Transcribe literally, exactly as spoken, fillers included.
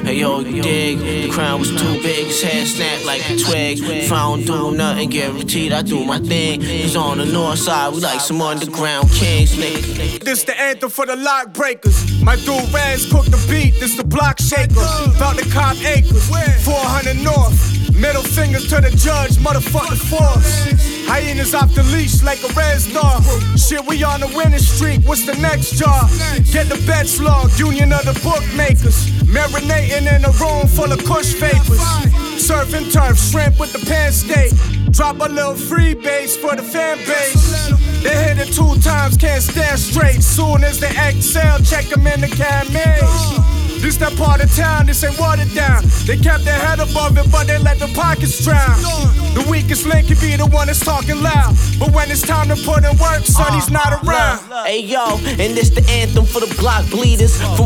Hey yo, you dig? The crown was too big, his head snapped like a twig. If I don't do nothing, guaranteed I do my thing. Cause on the north side, we like some underground kings, nigga. This the anthem for the lock breakers. My dude Rans cooked the beat, this the block shaker. About the cop acres, four hundred north. Middle fingers to the judge, motherfucking force. Hyenas off the leash like a red star. Shit, we on the winning streak, what's the next job? Get the bets logged, union of the bookmakers. Marinating in a room full of kush vapors. Surfing turf, shrimp with the pan steak. Drop a little freebase for the fan base. They hit it two times, can't stand straight. Soon as they exhale, check them in the cameras. This that part of town, this ain't watered down. They kept their head above it, but they let the pockets drown. The weakest link can be the one that's talking loud. But when it's time to put in work, son, he's not around. Hey yo, and this the anthem for the block bleeders. From